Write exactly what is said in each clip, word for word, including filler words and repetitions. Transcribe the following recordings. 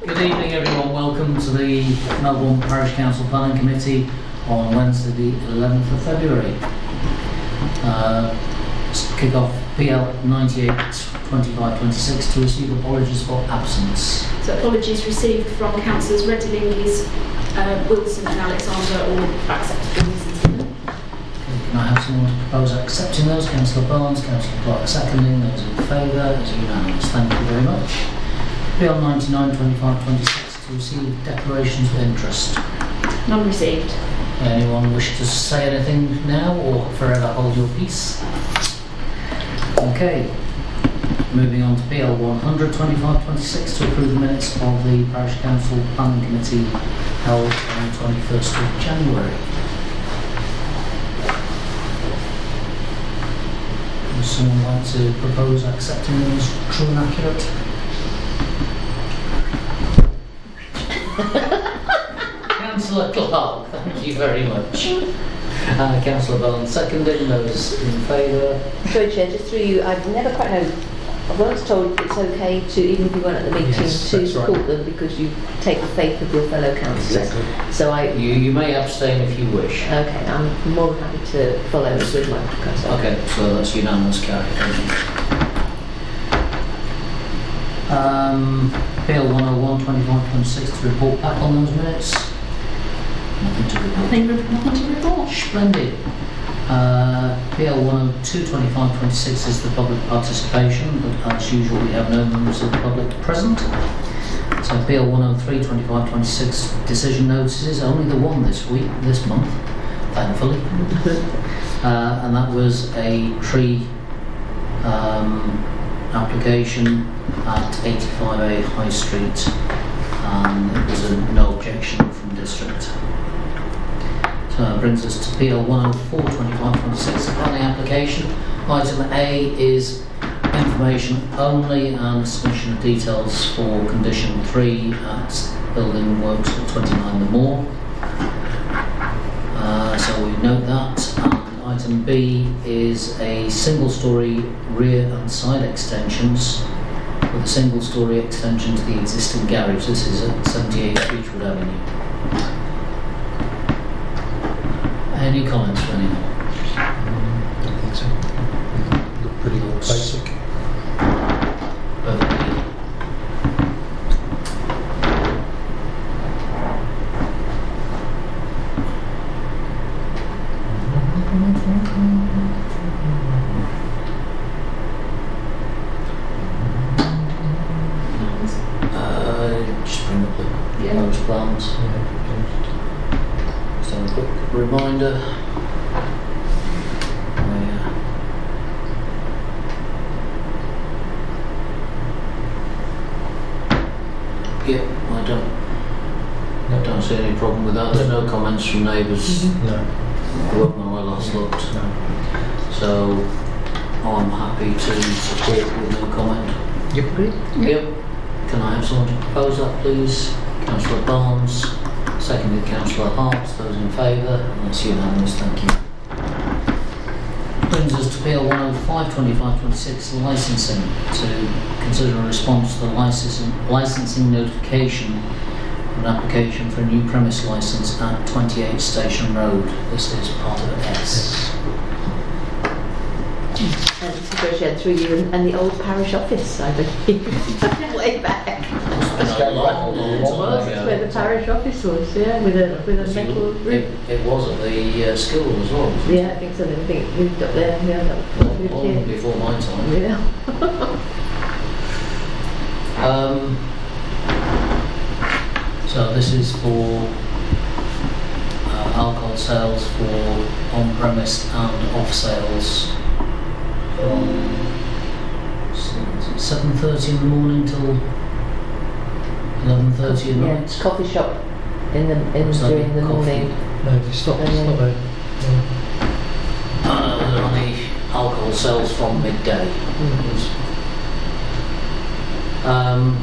Good evening everyone, welcome to the Melbourne Parish Council Planning Committee on Wednesday the eleventh of February. Uh, kick off P L ninety-eight twenty-five twenty-six to receive apologies for absence. So apologies received from Councillors Redding, uh, Wilson and Alexander, all acceptable reasons given. Okay, can I have someone to propose accepting those? Councillor Barnes, Councillor Clark seconding, those in favour, as unanimous. Thank you very much. P L ninety-nine twenty-five twenty-six to receive declarations of interest. None received. Anyone wish to say anything now or forever hold your peace? Okay, moving on to P L one hundred twenty-five twenty-six to approve the minutes of the Parish Council Planning Committee held on the twenty-first of January. Would someone like to propose accepting them as true and accurate? Councillor Clark, thank you very much. Uh, Councillor Bowen seconding, those in favour. Sorry, Chair, just through you, I've never quite known. I was told it's okay to, even if you weren't at the meeting, Yes, to that's support right. them because you take the faith of your fellow councillors. Exactly. So I, You, you may abstain if you wish. okay, I'm more than happy to follow with my consent. Okay, so that's unanimous carry. Um, P L one oh one twenty-five twenty-six to report back on those minutes. Nothing to report. Nothing, re- nothing to report. Splendid. Uh, P L one oh two twenty-five twenty-six is the public participation, but as usual we have no members of the public present. So P L one oh three twenty-five twenty-six decision notices, only the one this week, this month, thankfully. uh, and that was a tree um, application at eighty-five A High Street, and it was a no objection from district. So that brings us to P L one oh four twenty-five twenty-six, planning application. Item A is information only and submission of details for condition three at building works at twenty-nine The Moor. Uh, so we note that. And item B is a single storey rear and side extensions with a single storey extension to the existing garage. This is at seventy-eight Beechwood Avenue. Any comments from anyone? I don't think so. Look pretty basic. Perfectly. Uh, just bring up the Yeah. proposed plans. Just have a quick reminder. Oh, yeah. Yeah, I don't, I don't see any problem with that. There's no comments from neighbours. No. I won't know where I last looked. No. So I'm happy to support with no comment. Yep. Agreed? Yep. Can I have someone to propose that, please? Councillor Barnes, seconded Councillor Hart. Those in favour? That's unanimous, thank you. Brings us to P L one oh five twenty-five twenty-six, licensing, to consider a response to the licensing, licensing notification of an application for a new premise licence at twenty-eight Station Road. This is part of S. And sorry, Chair, through you and, and the old parish office, I believe, way back. It's been a long, long Well, time it's ago. where the parish office was, yeah, with a with a metal It, roof. it was at the uh, school as well, wasn't it? Yeah, I think so. I think it moved up there. Yeah, that was moved Long here. before my time. Yeah. Um, so this is for uh, alcohol sales for on-premise and off sales from seven thirty in the morning till eleven thirty at Yeah, night. it's coffee shop in the in Was that during the coffee? morning. No, it's not, it's not a... Uh, they're on the alcohol sales from midday. Um,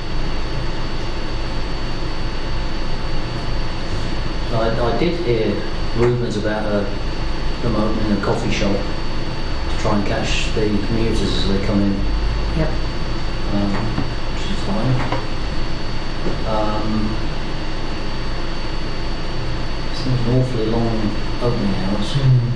I, I did hear rumours about a, them opening a coffee shop to try and catch the commuters as they come in, Yep. um, which is fine. awfully long opening hours. Mm.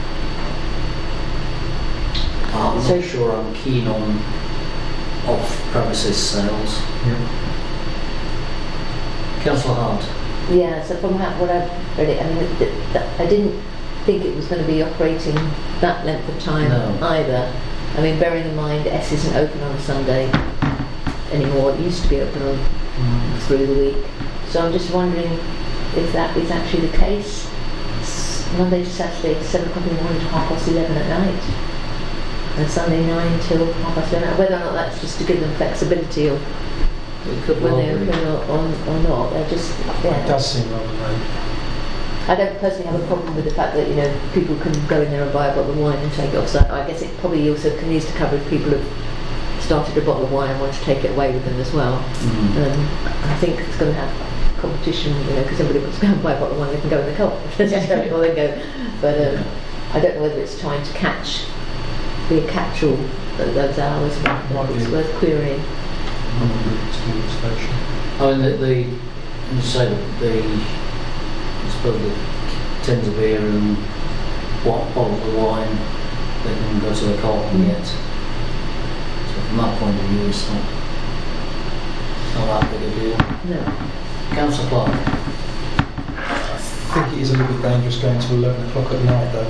I'm So- not sure I'm keen on off-premises sales. Yeah. Councillor Hart. Yeah, so from how, what I've read it, I mean, th- th- I didn't think it was going to be operating that length of time No. either. I mean, bearing in mind S isn't open on a Sunday anymore. It used to be open on through the week. So I'm just wondering if that is actually the case. S- Monday to Saturday, seven o'clock in the morning to half past eleven at night, and Sunday nine till half past eleven. Whether or not that's just to give them flexibility, or It could when well they're be. open or, or, or not, they're just It yeah. does seem rather late. I don't personally have a problem with the fact that, you know, people can go in there and buy a bottle of wine and take it off. So I guess it probably also can, needs to cover if people have started a bottle of wine and want to take it away with them as well. Mhm. Um, I think it's going to have competition, you know, because everybody wants to go and buy a bottle of wine, they can go in the co-op. Yeah. Or they go. But um, I don't know whether it's trying to catch, be a catch-all at those hours. But Might it's be. worth querying. Tool station. I mean, the, the you say that the, I suppose the tins of beer and what bottles of wine they can go to the co-op and Mm. get. So from that point of view, it's not, not that big a deal. No. Councillor Clark. I think it is a little bit dangerous going to eleven o'clock at night though.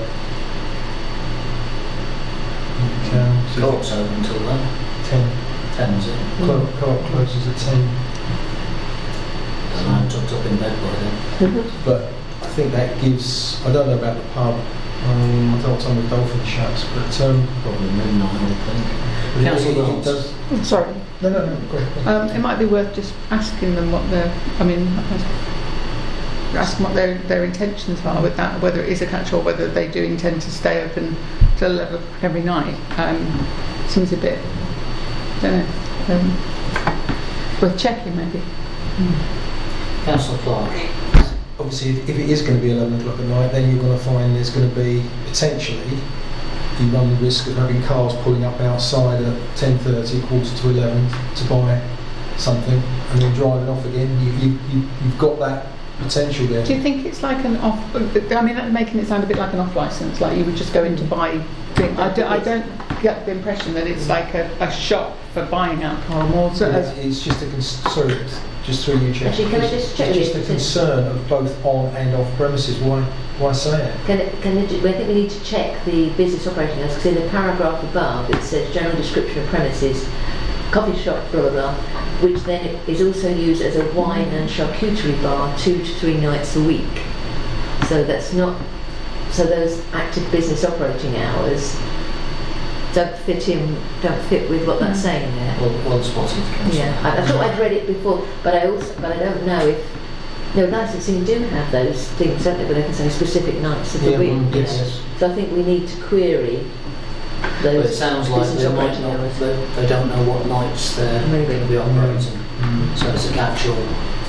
Um, so Co-op's open until then. ten. Ten, is it? Co- Co-op closes at ten. And I'm tucked up in bed by then. But I think that gives, I don't know about the pub, um, I don't know what time the Dolphin shuts, but um, Probably midnight, I would think. but it, Councillor it, it Dance. does. Oh, sorry. No, no, no, go ahead. Um, it might be worth just asking them what their, I mean, ask what their, their intentions are with that, whether it is a catch or whether they do intend to stay open till eleven o'clock every night. Um, seems a bit, don't know, um, worth checking maybe. Councillor Clark. Obviously, if, if it is going to be eleven o'clock at night, then you're going to find there's going to be, potentially, you run the risk of having cars pulling up outside at ten thirty, quarter to eleven to buy something and then driving off again. You, you, you, you've got that potential there. Do you think it's like an off, I mean, that's making it sound a bit like an off licence, like you would just go in to buy things. I, do, I don't get the impression that it's like a, a shop for buying alcohol, more so It's, as, it's just a cons- sorry, just through you, Chair. Actually, can I It's- just check It's with just you? a concern of both on and off premises. Why, why say it? Can, it- can it, I think we need to check the business operating hours, because in the paragraph above it says general description of premises, coffee shop, blah blah blah, which then is also used as a wine and charcuterie bar two to three nights a week. So that's not, so those active business operating hours don't fit in, don't fit with what that's saying there. Well, well spotted, Councillor. Yeah, I, I thought I'd read it before, but I also, but I don't know if, no, licensing do have those things, don't they, where they can say specific nights of the Yeah, week. mm, you yes, know. yes. So I think we need to query But it those sounds like business they might operating not, hours. they, they don't know what nights they're Maybe. going to be operating. Mm. So it's a catch-all.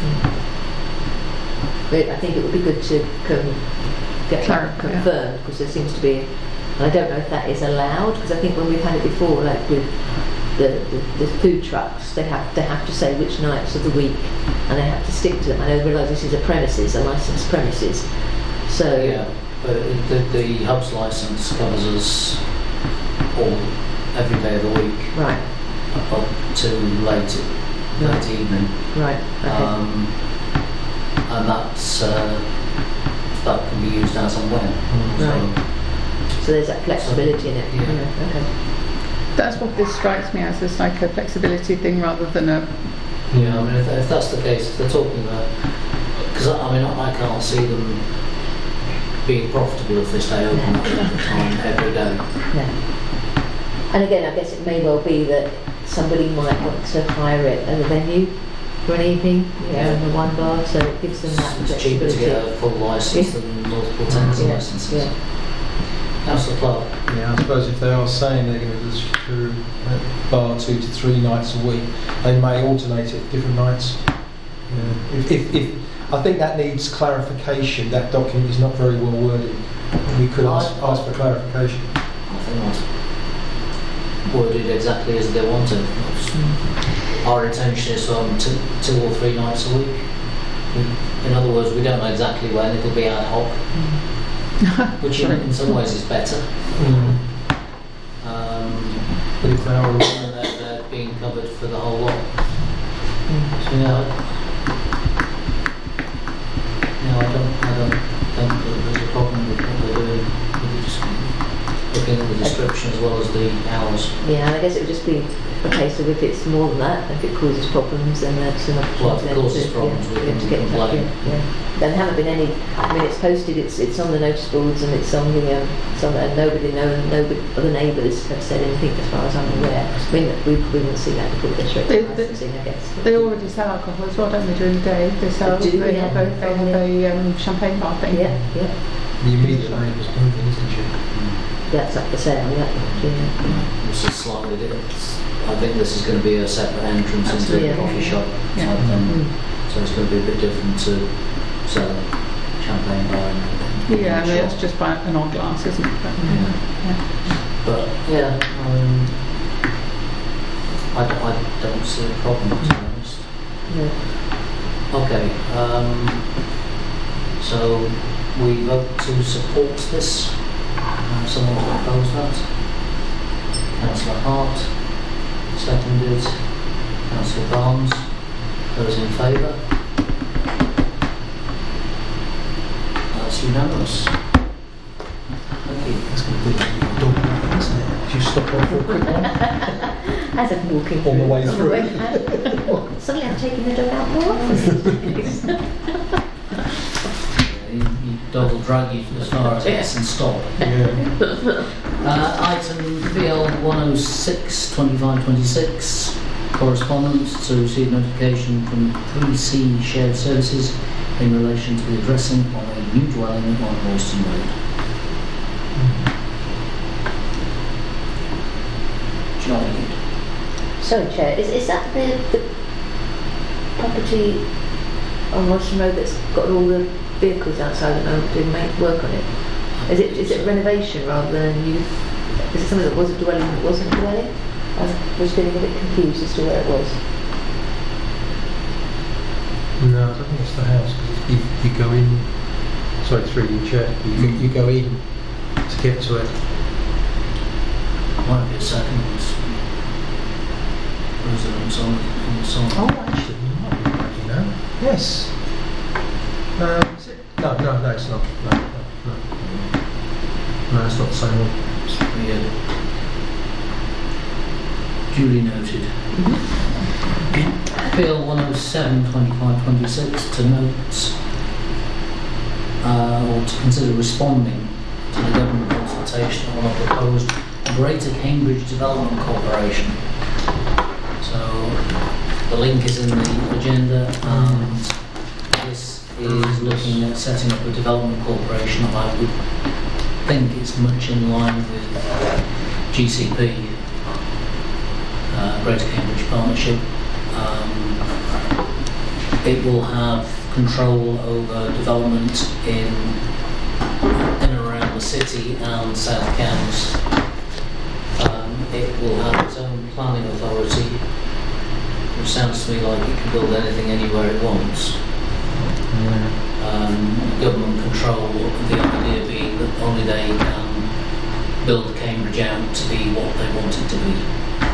But I think it would be good to com- get that Clarify, yeah. confirmed, because there seems to be, and I don't know if that is allowed, because I think when we've had it before, like with the, the, the food trucks, they have they have to say which nights of the week, and they have to stick to them. I know, realise this is a premises, a licensed premises, so Yeah, but it- the, the hub's licence covers us all, every day of the week, right, up to late, late evening. right, okay, Um, and that's, uh, that can be used as and when. Right. so there's that flexibility in it. Yeah. Yeah, okay. that's what this strikes me as, it's like a flexibility thing rather than a, So, yeah, I mean, if, if that's the case, if they're talking about, because I, I mean, I I can't see them being profitable if they stay open No. that length of time every day. Yeah. And again, I guess it may well be that somebody might want to hire it as a venue for an evening, you know, in the wine bar, so it gives them that It's cheaper to flexibility. get a full licence Yeah. than multiple tens Yeah, licences. yeah. Councillor Clark. Yeah, I suppose if they are saying they're going to do a bar two to three nights a week, they may alternate it different nights. Yeah. If, if, if I think that needs clarification. That document is not very well worded. We could ask, ask for clarification. I think that's worded exactly as they wanted. Our intention is um, two, two or three nights a week. In other words, we don't know exactly when, it'll be ad hoc, which in, in some ways is better. Mm. Um, But if they are and they're, they're being covered for the whole lot. So yeah, I- yeah, I don't, I don't think that there's a problem with what they're doing. We're just looking at the description as well as the hours. Yeah, I guess it would just be a case of if it's more than that, if it causes problems, then that's an opportunity. Well, if it then causes to, problems, yeah, we yeah, can to get that, complain. yeah, yeah. There haven't been any. I mean, it's posted. It's it's on the notice boards and it's on the um, some, and nobody, no, nobody, other neighbours have said anything as far as I'm aware. I mean, we we will see that before they're straight They- to they- licensing, I guess. They already sell alcohol as well, don't they, during the day? They sell, They do, they yeah. have a, they have a um, champagne bar thing. Yeah, yeah, the immediate neighbours moving, isn't she? that's up for sale. Yeah, yeah. This is slightly different. I think this is going to be a separate entrance into Absolutely, the yeah. coffee shop. Yeah. Um, Mm. So it's going to be a bit different to selling champagne bar. in- in Yeah, I the mean, shop. it's just by an odd glass, isn't it? But, Yeah. yeah. But yeah, um, I, d- I don't see a problem, to be honest. No. Okay, um, so we vote to support this. Uh, someone to oppose that? Councillor Hart, seconded. Councillor Barnes. Those in favour? That's unanimous. Thank you. That's going to be like a dog walking, isn't it? If you stop on for a quick one. As I'm walking On the way on through. way out. Suddenly I'm taking the dog out more often. You, you dog will drag you as far as it Yeah. and stop. Yeah. Uh, item P L one oh six twenty-five twenty-six, correspondence to receive notification from three C Shared Services in relation to the addressing of a new dwelling on Morston Road. Johnny. Sorry, Chair, is, is that the, the property on Royston Road that's got all the vehicles outside and no doing make work on it? Is it is it renovation rather than new? Is it something that was a dwelling that wasn't a dwelling? I was getting a bit confused as to where it was. No, I don't think it's the house, because you, you go in, sorry, through your chair, you, you go in to get to it. Might be a second residence on, on the side. Oh, actually, you might be right, you know. Yes. Um, is it? No, no, no, it's not. No, no, no. No, it's not the same one. Yeah. Duly noted. P L one oh seven twenty-five twenty-six to note uh, or to consider responding to the government consultation on a proposed Greater Cambridge Development Corporation. So the link is in the agenda, and this is looking at setting up a development corporation. I would think it's much in line with G C P, uh, Greater Cambridge Partnership. Um, it will have control over development in in and around the city and South Cambs. Um, it will have its own planning authority, which sounds to me like it can build anything anywhere it wants. Um, government control, the idea being that only they can build Cambridge out to be what they want it to be.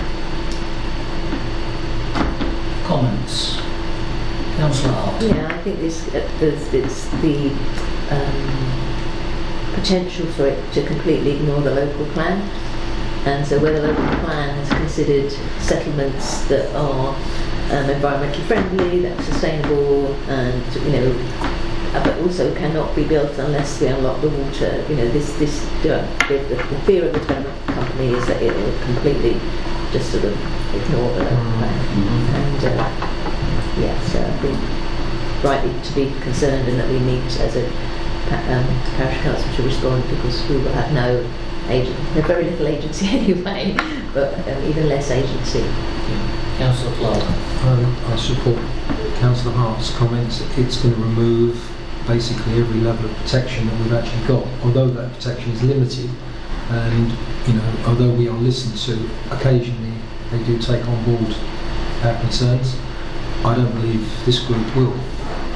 Comments? Councillor Hart. Yeah, I think this, uh, there's, there's the um, potential for it to completely ignore the local plan. And so where the local plan has considered settlements that are um, environmentally friendly, that are sustainable, and you know, uh, but also cannot be built unless we unlock the water. You know, this this uh, the, the, the fear of the development company is that it will completely just sort of ignore the local plan. Mhm. And uh, yeah, so I think rightly to be concerned, and that we need as a pa- um, parish council to respond, because we will have no agent, no very little agency anyway, but um, even less agency. Yeah. Councillor Clark. Um, I support Councillor Hart's comments. It's going to remove basically every level of protection that we've actually got, although that protection is limited. And you know, although we are listened to, occasionally they do take on board our concerns. I don't believe this group will.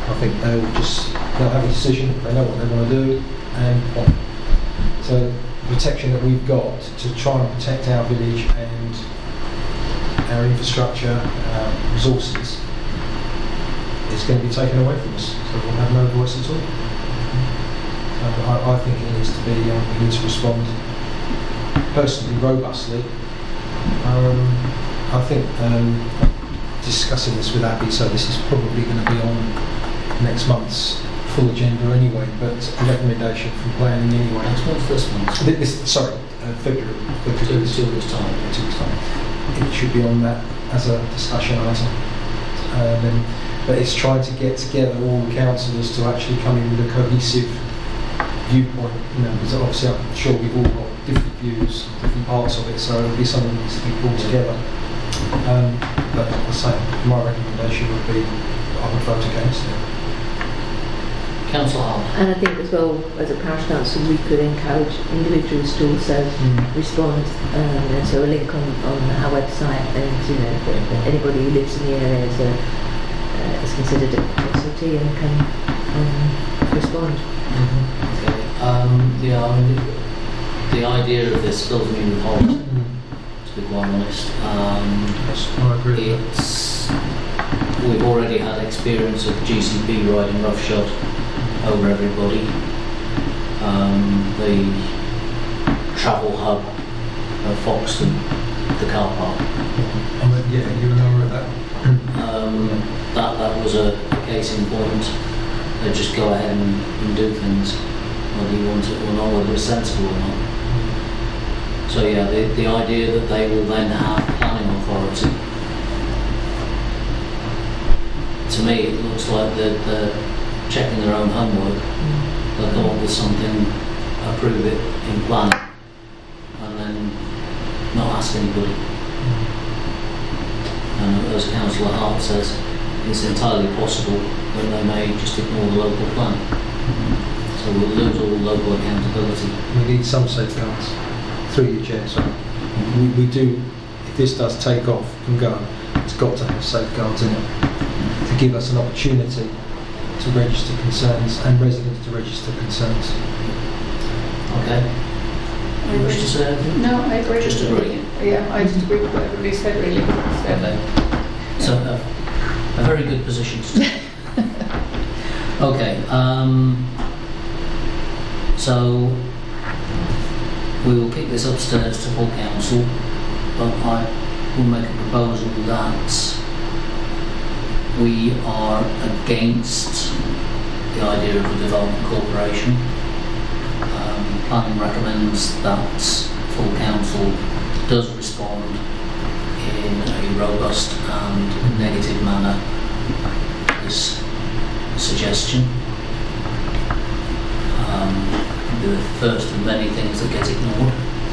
I think they'll just they'll have a decision. They know what they want to do, and what. So the protection that we've got to try and protect our village and our infrastructure, our resources, is going to be taken away from us. So we'll have no voice at all. So I, I think it needs to be. Um, we need to respond personally, robustly. Um, I think um, discussing this with Abby, so this is probably going to be on next month's full agenda anyway, but a recommendation from planning anyway. Next month, this month. Th- This, sorry, uh, February. February. Two, two weeks' time. Two weeks' time. It should be on that as a discussion item. Um, and, but it's trying to get together all the councillors to actually come in with a cohesive viewpoint. You know, because obviously I'm sure we've all got different views, different parts of it, so it'll be something that needs to be pulled together. Um, but as I say, my recommendation would be that I would vote against it. Councillor Hall. And I think as well, as a parish council, we could encourage individuals to also Mm. respond. Um, and so a link on, on our website, and you know, that anybody who lives in the area is, a, uh, is considered a consultee and can um, respond. Mm-hmm. Okay. Um, yeah, I mean, the, the idea of this fills me with horror, Mm. to be quite honest. Um, Yes, I agree with that. it's, we've already had experience of G C P riding roughshod over everybody. Um, the travel hub of Foxton, the car park. I mean, yeah, you remember that? Um, that that was a, a case in point. They just go ahead and, and do things, whether you want it or not, whether it's sensible or not. So yeah, the, the idea that they will then have planning authority, to me it looks like they're, they're checking their own homework. They'll come up with something, approve it in planning, and then not ask anybody. And as Councillor Hart says, it's entirely possible that they may just ignore the local plan. So we'll lose all local accountability. We need some safeguards through your chair, sorry. We, we do, if this does take off and go, it's got to have safeguards in it to give us an opportunity to register concerns and residents to register concerns. Okay? You wish to say anything? No, I agree. Just agree. Yeah, I just agree with what everybody said, really. So, Okay. So uh, a very good position to take. Okay. Um, so we will kick this upstairs to full council, but I will make a proposal that we are against the idea of a development corporation. Um, planning recommends that full council does respond in a robust and negative manner to this suggestion. Um, the first of many things that get ignored.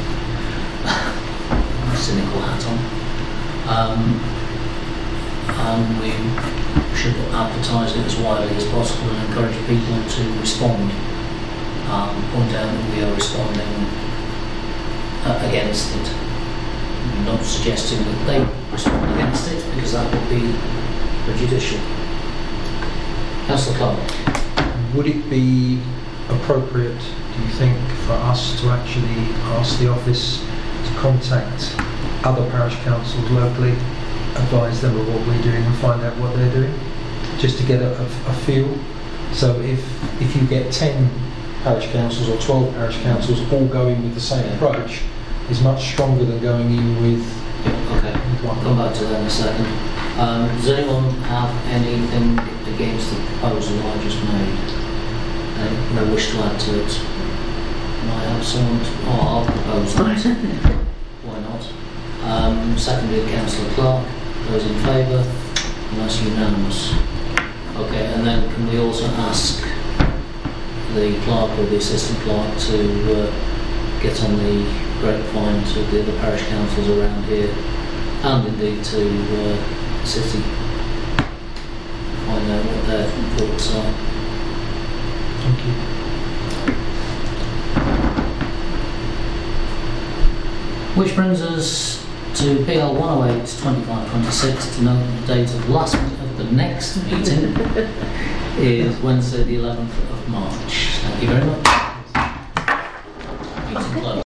Cynical hat on. Um, and we should advertise it as widely as possible and encourage people to respond. Um, point out that we are responding uh, against it. I'm not suggesting that they respond against it, because that would be prejudicial. Councillor Clark. Would it be appropriate, do you think, for us to actually ask the office to contact other parish councils locally, advise them of what we're doing and find out what they're doing, just to get a, a, a feel? So if if you get ten parish councils or twelve parish councils all going with the same approach, is much stronger than going in with, Yeah, okay. with I'll one. come back to that in a second. Um, does anyone have anything against the proposal I just made? Any, no wish to add to it? Might have someone to, oh, I'll propose that. Why not? Um, seconded Councillor Clark. Those in favour? And that's unanimous. Okay, and then can we also ask the clerk or the assistant clerk to uh, get on the grapevine to the other parish councils around here, and indeed to uh, the city, find out what their thoughts are. Thank you. Which brings us to P L one oh eight twenty-five twenty-six, to note the date of the last of the next meeting. is Wednesday the eleventh of March. Thank you very much.